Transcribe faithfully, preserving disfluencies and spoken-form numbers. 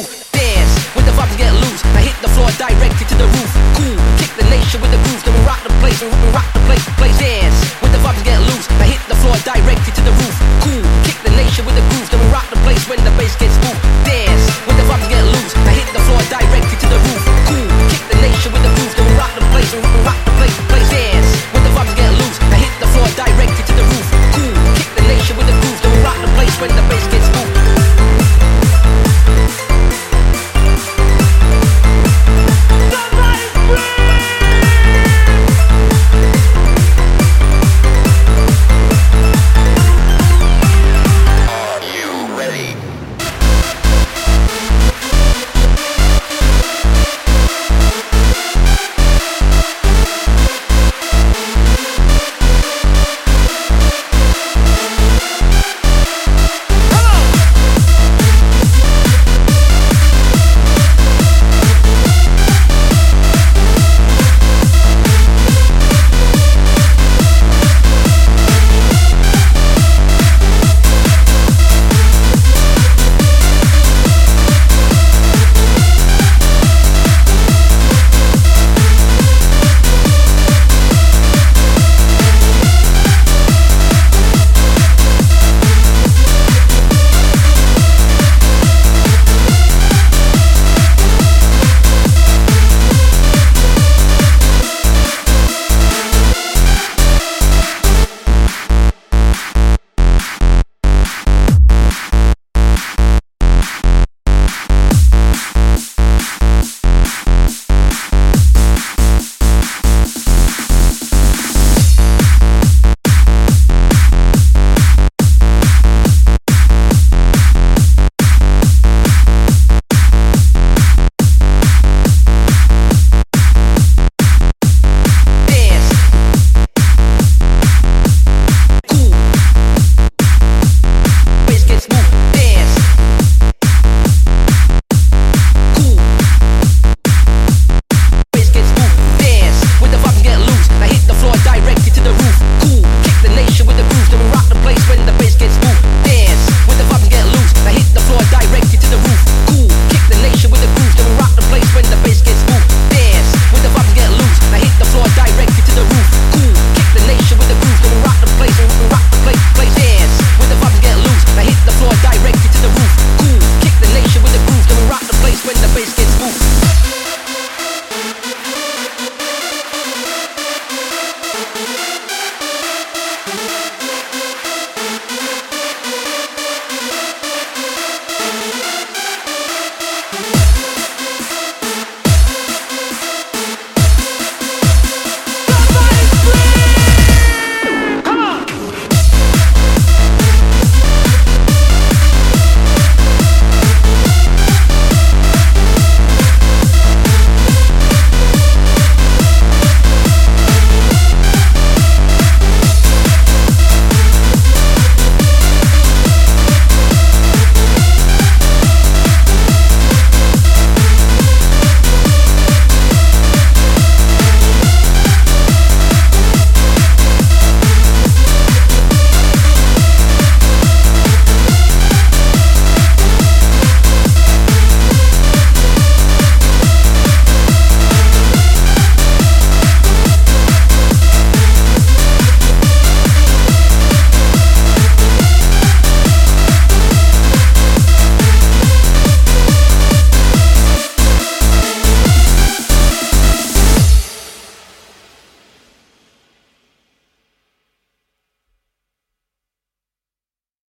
smooth. Dance when the vibes get loose. I hit the floor directly to the roof. Cool, kick the nation with the groove. Then we rock the place, we rock the place, place. Dance when the vibes get loose. I hit the floor directly to the roof. Cool, kick the nation with the groove. Then we rock the place when the bass gets smooth. Dance when the vibes get loose. I hit the floor directly to the roof. Cool, kick the nation with the groove. Then we rock the place, we rock the place, place. Dance when the vibes get loose. I hit the floor directly to the roof. Cool, kick the nation with the groove. Then we rock the place when the